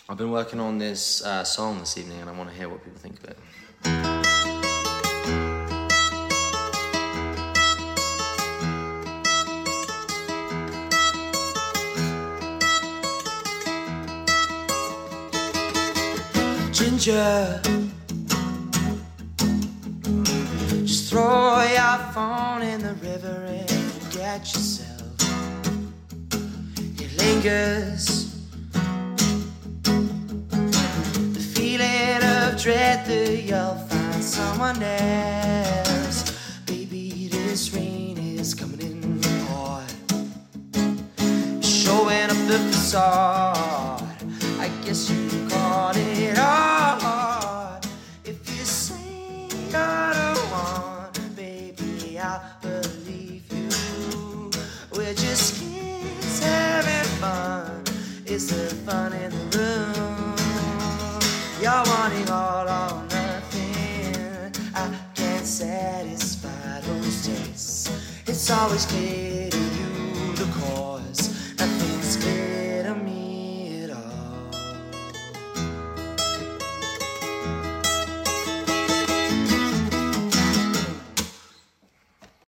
I've been working on this song this evening and I want to hear what people think of it. Ginger, just throw your phone in the river and get yourself. It lingers, the feeling of dread that you'll find someone else. Baby, this rain is coming in hard, showing up the facade. I guess you caught it hard. If you say you're the one, baby, I'll believe you. We're just kids having fun. It's the fun in the room. You're wanting all or nothing. I can't satisfy those tastes. It's always clear to